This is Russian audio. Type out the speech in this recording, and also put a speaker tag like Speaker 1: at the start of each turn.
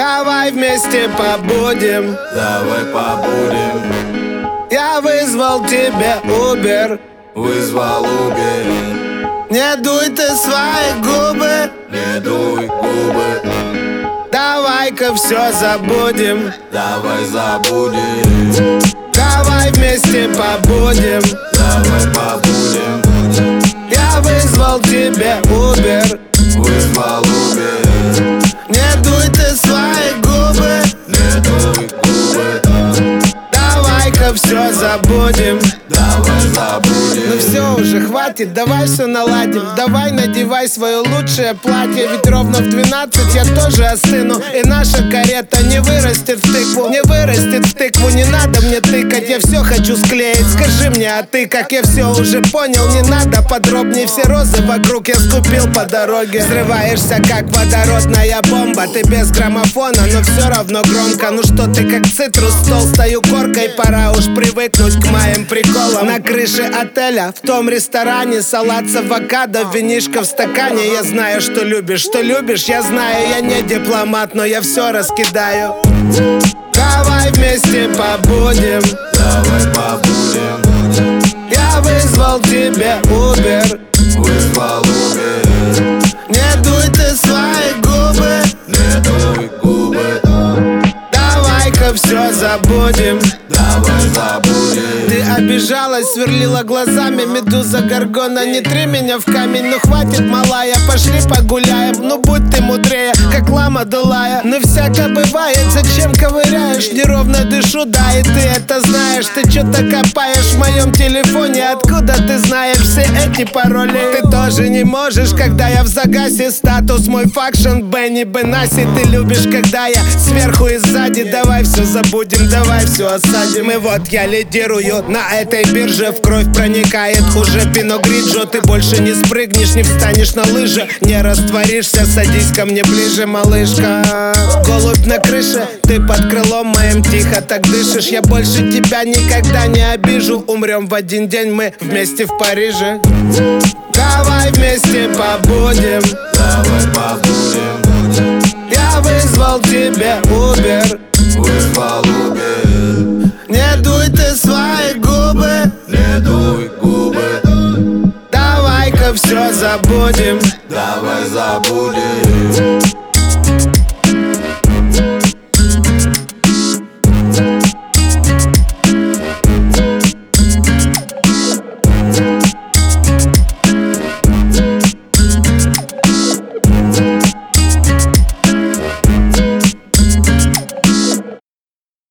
Speaker 1: Давай вместе побудем,
Speaker 2: давай побудем.
Speaker 1: Я вызвал тебе Uber,
Speaker 2: Вызвал Uber.
Speaker 1: не дуй ты свои губы,
Speaker 2: Не дуй губы.
Speaker 1: давай-ка все забудем.
Speaker 2: Давай забудем.
Speaker 1: Давай вместе побудем,
Speaker 2: Давай побудем.
Speaker 1: я вызвал тебе Uber,
Speaker 2: Вызвал Uber.
Speaker 1: не дуй ты свои губы,
Speaker 2: Не дуй губы.
Speaker 1: давай-ка все забудем.
Speaker 2: Давай забудем.
Speaker 1: Ну все уже, хватит, давай все наладим. Давай надевай свое лучшее платье, ведь ровно в 12 я тоже остыну. И наша карета не вырастет в тыкву, не вырастет в тыкву. Не надо мне тыкать, я все хочу склеить. Скажи мне, а ты, как я все уже понял, не надо подробнее. Все розы вокруг я скупил по дороге. Взрываешься, как водородная бомба. Ты без граммофона, но все равно громко. Ну что ты, как цитрус с толстою коркой. Пора уж привыкнуть к моим приколам. На крыше отеля, в том ресторане, салат с авокадо, винишко в стакане. Я знаю, что любишь, я знаю. Я не дипломат, но я все раскидаю. Давай вместе побудем,
Speaker 2: Давай побудем.
Speaker 1: я вызвал тебе Uber,
Speaker 2: Вызвал Uber.
Speaker 1: не дуй ты свои губы,
Speaker 2: Не дуй губы.
Speaker 1: давай-ка все забудем.
Speaker 2: Давай забудем.
Speaker 1: Ты обижалась, сверлила глазами, медуза Горгона. Не три меня в камень, ну хватит, малая, пошли погуляем. Ну будь ты мудрее, как лама дулая. Ну всяко бывает, зачем ковыряешь? Неровно дышу, да, и ты это знаешь. Ты что-то копаешь в моем телефоне. Откуда ты знаешь все эти пароли? Ты тоже не можешь, когда я в загасе. Статус мой факшн, Бенни Бенаси. Ты любишь, когда я сверху и сзади. Давай все забудем, давай все осадим. И вот я лидирую на этой бирже. В кровь проникает хуже Пино Гриджо. Ты больше не спрыгнешь, не встанешь на лыжи, не растворишься, садись ко мне ближе, малышка. Голубь на крыше, ты под крылом моим тихо так дышишь. Я больше тебя никогда не обижу. Умрем в один день мы вместе в Париже. Давай вместе побудем,
Speaker 2: Давай побудем.
Speaker 1: я вызвал тебе Uber,
Speaker 2: Вызвал Uber.
Speaker 1: не дуй ты свои губы,
Speaker 2: Не дуй губы.
Speaker 1: давай-ка все забудем.
Speaker 2: Давай забудем.